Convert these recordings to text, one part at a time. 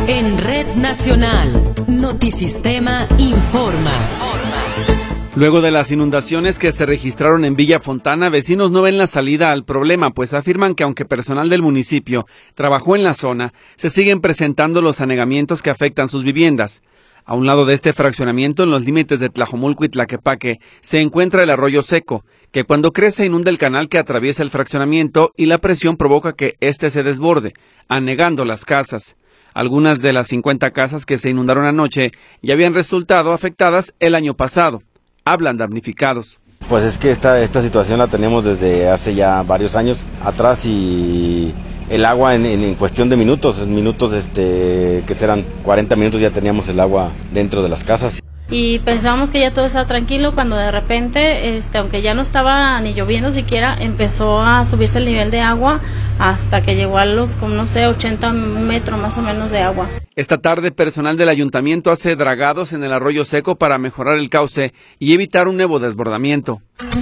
En Red Nacional, Notisistema informa. Luego de las inundaciones que se registraron en Villa Fontana, vecinos no ven la salida al problema, pues afirman que aunque personal del municipio trabajó en la zona, se siguen presentando los anegamientos que afectan sus viviendas. A un lado de este fraccionamiento, en los límites de Tlajomulco y Tlaquepaque, se encuentra el arroyo seco, que cuando crece inunda el canal que atraviesa el fraccionamiento y la presión provoca que éste se desborde, anegando las casas. Algunas de las 50 casas que se inundaron anoche ya habían resultado afectadas el año pasado. Hablan damnificados. Pues es que esta situación la tenemos desde hace ya varios años atrás y el agua en cuestión de minutos que serán 40 minutos ya teníamos el agua dentro de las casas. Y pensábamos que ya todo estaba tranquilo cuando de repente, aunque ya no estaba ni lloviendo siquiera, empezó a subirse el nivel de agua hasta que llegó a los, 80 metros más o menos de agua. Esta tarde, personal del ayuntamiento hace dragados en el arroyo seco para mejorar el cauce y evitar un nuevo desbordamiento.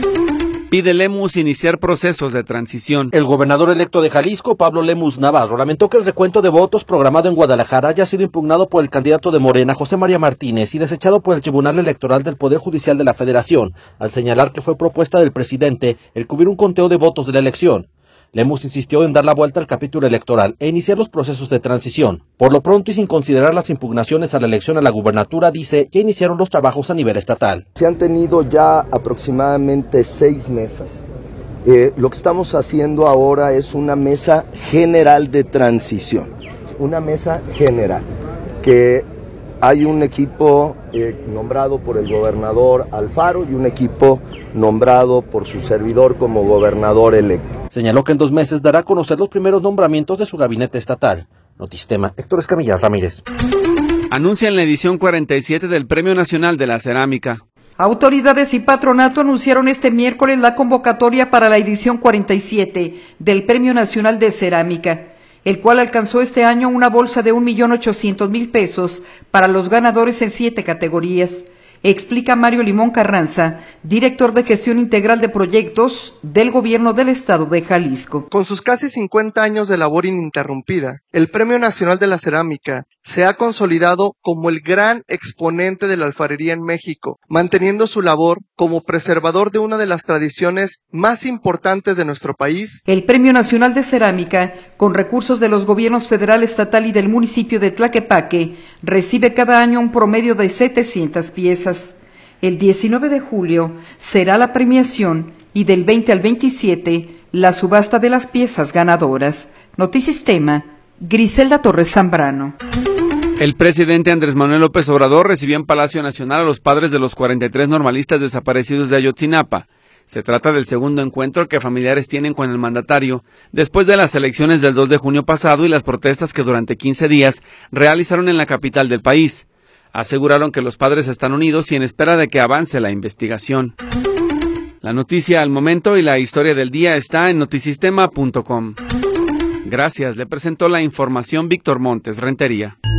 Pide Lemus iniciar procesos de transición. El gobernador electo de Jalisco, Pablo Lemus Navarro, lamentó que el recuento de votos programado en Guadalajara haya sido impugnado por el candidato de Morena, José María Martínez, y desechado por el Tribunal Electoral del Poder Judicial de la Federación, al señalar que fue propuesta del presidente el cubrir un conteo de votos de la elección. Lemus insistió en dar la vuelta al capítulo electoral e iniciar los procesos de transición. Por lo pronto y sin considerar las impugnaciones a la elección a la gubernatura, dice, ya iniciaron los trabajos a nivel estatal. Se han tenido ya aproximadamente 6 mesas. Lo que estamos haciendo ahora es una mesa general de transición. Una mesa general, que hay un equipo nombrado por el gobernador Alfaro y un equipo nombrado por su servidor como gobernador electo. Señaló que en 2 meses dará a conocer los primeros nombramientos de su gabinete estatal. Notisistema, Héctor Escamilla Ramírez. Anuncian la edición 47 del Premio Nacional de la Cerámica. Autoridades y patronato anunciaron este miércoles la convocatoria para la edición 47 del Premio Nacional de Cerámica, el cual alcanzó este año una bolsa de 1.800.000 pesos para los ganadores en 7 categorías. Explica Mario Limón Carranza, director de Gestión Integral de Proyectos del Gobierno del Estado de Jalisco. Con sus casi 50 años de labor ininterrumpida, el Premio Nacional de la Cerámica se ha consolidado como el gran exponente de la alfarería en México, manteniendo su labor como preservador de una de las tradiciones más importantes de nuestro país. El Premio Nacional de Cerámica, con recursos de los gobiernos federal, estatal y del municipio de Tlaquepaque, recibe cada año un promedio de 700 piezas. El 19 de julio será la premiación y del 20 al 27 la subasta de las piezas ganadoras. Notisistema, Griselda Torres Zambrano. El presidente Andrés Manuel López Obrador recibió en Palacio Nacional a los padres de los 43 normalistas desaparecidos de Ayotzinapa. Se trata del segundo encuentro que familiares tienen con el mandatario después de las elecciones del 2 de junio pasado y las protestas que durante 15 días realizaron en la capital del país. Aseguraron que los padres están unidos y en espera de que avance la investigación. La noticia al momento y la historia del día está en notisistema.com. Gracias, le presentó la información Víctor Montes Rentería.